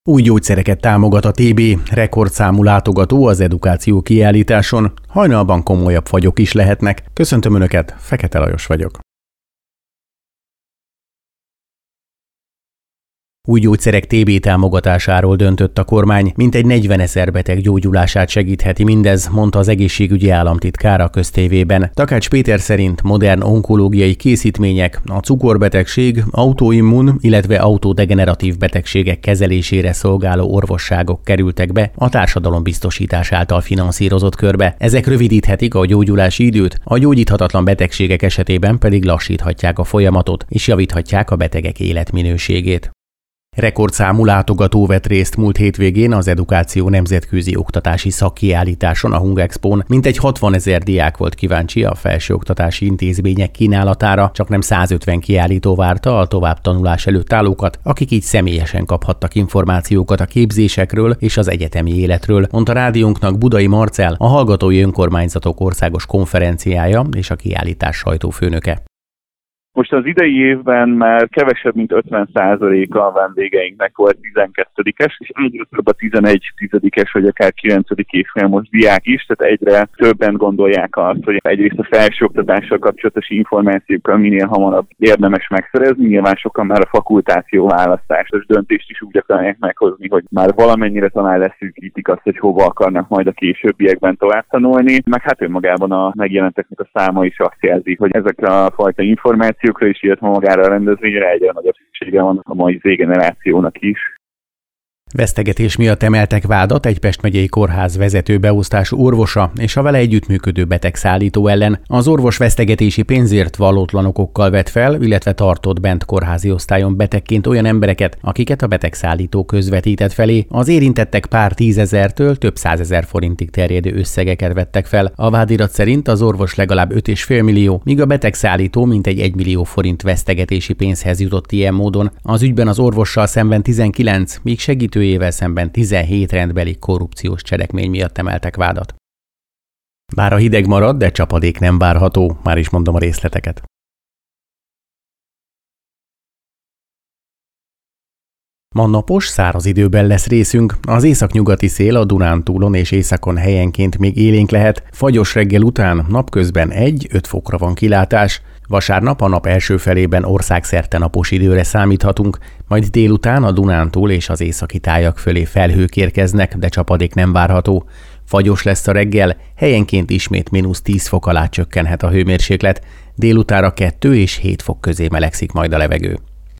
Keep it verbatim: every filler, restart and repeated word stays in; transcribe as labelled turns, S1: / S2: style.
S1: Új gyógyszereket támogat a té bé, rekordszámú látogató az edukáció kiállításon, hajnalban komolyabb fagyok is lehetnek. Köszöntöm Önöket, Fekete Lajos vagyok. Új gyógyszerek té bé támogatásáról döntött a kormány, mintegy negyvenezer beteg gyógyulását segítheti mindez, mondta az egészségügyi államtitkár a köztévében. Takács Péter szerint modern onkológiai készítmények, a cukorbetegség, autoimmun, illetve autodegeneratív betegségek kezelésére szolgáló orvosságok kerültek be a társadalombiztosítás által finanszírozott körbe. Ezek rövidíthetik a gyógyulási időt, a gyógyíthatatlan betegségek esetében pedig lassíthatják a folyamatot és javíthatják a betegek életminőségét. Rekordszámú látogató vett részt múlt hétvégén az Edukáció nemzetközi oktatási szakkiállításon a Hungexpón. Mintegy hatvanezer diák volt kíváncsi a felsőoktatási intézmények kínálatára, csaknem százötven kiállító várta a továbbtanulás előtt állókat, akik így személyesen kaphattak információkat a képzésekről és az egyetemi életről, mondta rádiónknak Budai Marcell, a Hallgatói Önkormányzatok Országos Konferenciája és a kiállítás sajtófőnöke.
S2: Most az idei évben már kevesebb, mint ötven százaléka a vendégeinknek volt tizenkettődikes, és egyre több a tizenegy tizedikes, vagy akár kilencedik évfolyam most diák is, tehát egyre többen gondolják azt, hogy egyrészt a felsőoktatással kapcsolatos információkkal minél hamarabb érdemes megszerezni, nyilván sokan már a fakultáció választásos döntést is úgy akarják meghozni, hogy már valamennyire talán leszűkítik azt, hogy hova akarnak majd a későbbiekben tovább tanulni, meg hát önmagában a megjelenteknek a száma is azt jelzi, hogy ezekre a fajta információk és illetve magára a rendezvényre egyre nagyobb szüksége van a mai Z-generációnak is.
S1: Vesztegetés miatt emeltek vádat egy Pest megyei kórház vezető beosztású orvosa és a vele együttműködő betegszállító ellen. Az orvos vesztegetési pénzért valótlan okokkal vett fel, illetve tartott bent kórházi osztályon betegként olyan embereket, akiket a betegszállító közvetített felé. Az érintettek pár tízezertől több százezer forintig terjedő összegeket vettek fel. A vádirat szerint az orvos legalább öt egész öt millió, míg a betegszállító mintegy egy millió forint vesztegetési pénzhez jutott ilyen módon. Az ügyben az orvossal szemben tizenkilenc, míg segítő évvel szemben tizenhét rendbeli korrupciós cselekmény miatt emeltek vádat. Bár a hideg marad, de csapadék nem várható, már is mondom a részleteket. Ma napos, száraz időben lesz részünk. Az északnyugati szél a Dunántúlon és északon helyenként még élénk lehet. Fagyos reggel után napközben egy-öt fokra van kilátás. Vasárnap a nap első felében országszerte napos időre számíthatunk, majd délután a Dunántúl és az északi tájak fölé felhők érkeznek, de csapadék nem várható. Fagyos lesz a reggel, helyenként ismét mínusz tíz fok alá csökkenhet a hőmérséklet, délutára kettő és hét fok közé melegszik majd a levegő.